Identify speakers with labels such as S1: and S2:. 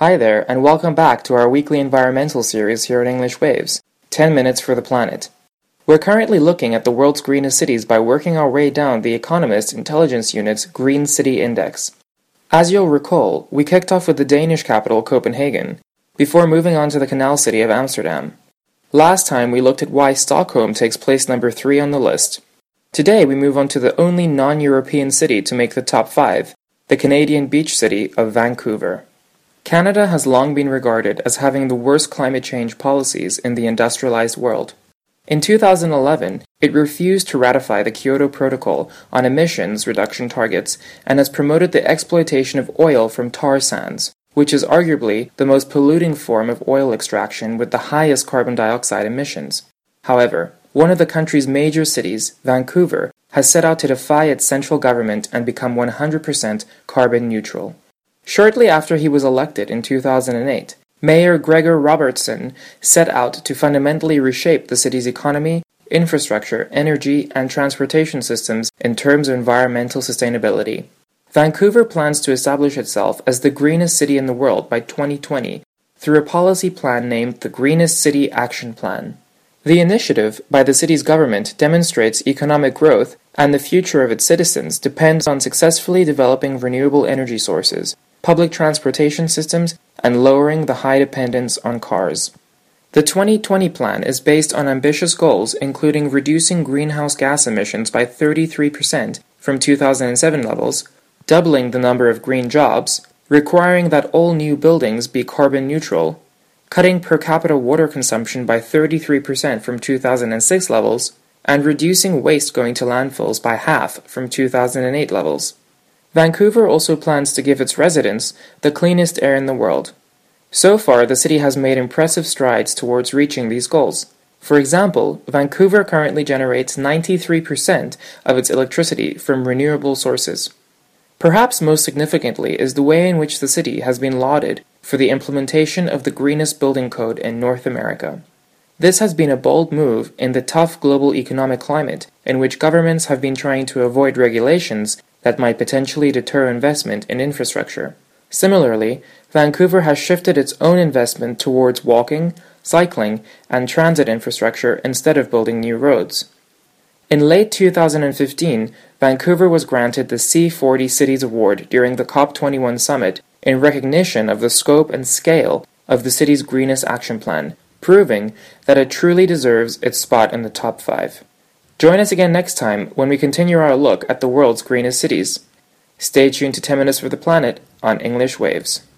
S1: Hi there, and welcome back to our weekly environmental series here at English Waves, 10 Minutes for the Planet. We're currently looking at the world's greenest cities by working our way down the Economist Intelligence Unit's Green City Index. As you'll recall, we kicked off with the Danish capital Copenhagen, before moving on to the canal city of Amsterdam. Last time we looked at why Stockholm takes place number 3 on the list. Today we move on to the only non-European city to make the top 5, the Canadian beach city of Vancouver. Canada has long been regarded as having the worst climate change policies in the industrialized world. In 2011, it refused to ratify the Kyoto Protocol on emissions reduction targets and has promoted the exploitation of oil from tar sands, which is arguably the most polluting form of oil extraction with the highest carbon dioxide emissions. However, one of the country's major cities, Vancouver, has set out to defy its central government and become 100% carbon neutral. Shortly after he was elected in 2008, Mayor Gregor Robertson set out to fundamentally reshape the city's economy, infrastructure, energy, and transportation systems in terms of environmental sustainability. Vancouver plans to establish itself as the greenest city in the world by 2020 through a policy plan named the Greenest City Action Plan. The initiative by the city's government demonstrates economic growth, and the future of its citizens depends on successfully developing renewable energy sources, public transportation systems, and lowering the high dependence on cars. The 2020 plan is based on ambitious goals including reducing greenhouse gas emissions by 33% from 2007 levels, doubling the number of green jobs, requiring that all new buildings be carbon neutral, cutting per capita water consumption by 33% from 2006 levels, and reducing waste going to landfills by half from 2008 levels. Vancouver also plans to give its residents the cleanest air in the world. So far, the city has made impressive strides towards reaching these goals. For example, Vancouver currently generates 93% of its electricity from renewable sources. Perhaps most significantly is the way in which the city has been lauded for the implementation of the greenest building code in North America. This has been a bold move in the tough global economic climate in which governments have been trying to avoid regulations that might potentially deter investment in infrastructure. Similarly, Vancouver has shifted its own investment towards walking, cycling, and transit infrastructure instead of building new roads. In late 2015, Vancouver was granted the C40 Cities Award during the COP21 summit in recognition of the scope and scale of the city's Greenest Action Plan, proving that it truly deserves its spot in the top 5. Join us again next time when we continue our look at the world's greenest cities. Stay tuned to 10 Minutes for the Planet on English Waves.